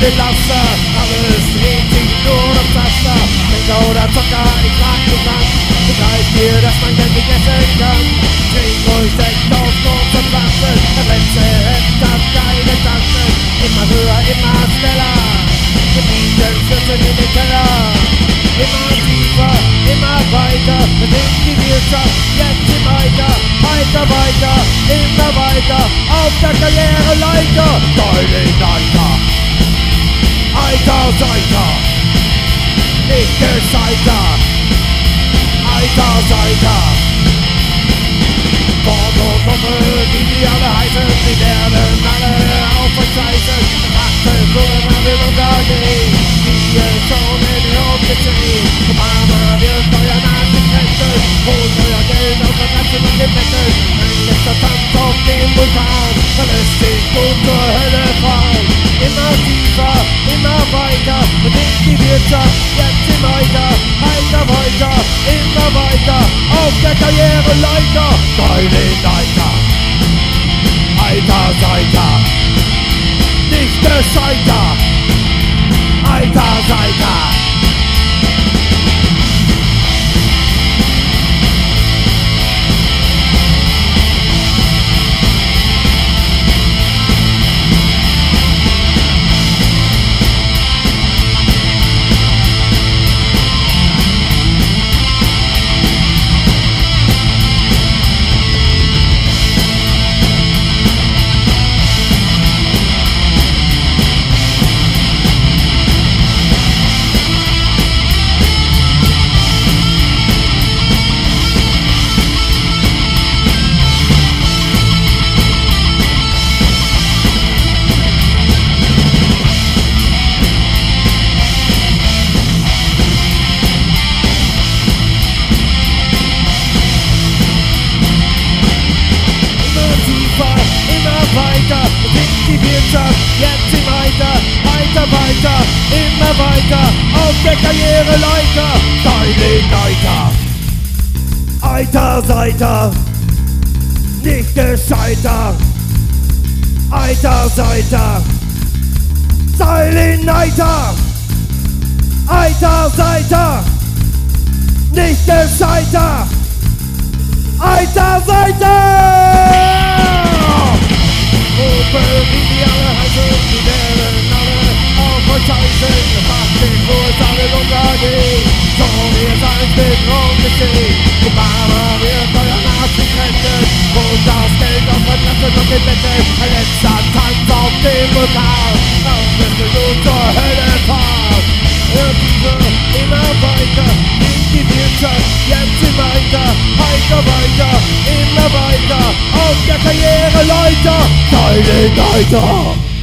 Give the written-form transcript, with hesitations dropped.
den Laster, alles dreht sich nur um Taster. Trinker oder Zocker, ich frag mich an, begreif mir, dass man Geld nicht essen kann. Trink ruhig Sekt auf große Flaschen, der letzte Hemd hat keine Taschen. Immer höher, immer schneller, wir bieten Schützen in den Keller. Immer tiefer, immer weiter, bewegt die Wirtschaft jetzt im Alter. Weiter, weiter, immer weiter, auf der Karriereleiter. Deutlich weiter, Alter, Seiter, nicht gescheiter, Alter, Seiter. Born und Puppe, wie die alle heißen, sie werden alle auf euch scheißen. Betrachtet nur, wann wir untergehen, wir schon in die Umgezehen. Mama wird euer Nachricht retten, holt euer Geld aus der Tasche und den Deckel. Ein letzter Tanz auf dem Vulkan, dann lässt sich gut zur Hölle fahren. Immer tiefer, immer weiter, bedingt die Wirtschaft jetzt im Alter. Weiter, weiter, immer weiter, auf der Karriereleiter. Deutlich weiter, Alter, Seiter, nicht gescheiter, Alter, Seiter. Jetzt im Alter, weiter, weiter, immer weiter, auf der Karriereleiter. Deutlich weiter, Alter, Seiter, nicht gescheiter, Alter, Seiter, Seileneiter, Alter, Seiter, nicht gescheiter, Alter, Seiter. Gruppe, wie die alle heißen, die werden alle auf euch scheißen. Macht den Kurs, alle untergehen, so ihr seid mit Raum geschehen. Die Mama wird euer Nachricht retten, und das Geld auf der Tasche und den Deckel. Ein letzter Tanz auf dem Vulkan, auf bis du zur Hölle fahrt. Immer weiter, in die Wirtschaft, jetzt im Alter. Weiter, weiter, immer weiter, auf der Karriereleiter. Deutlich weiter.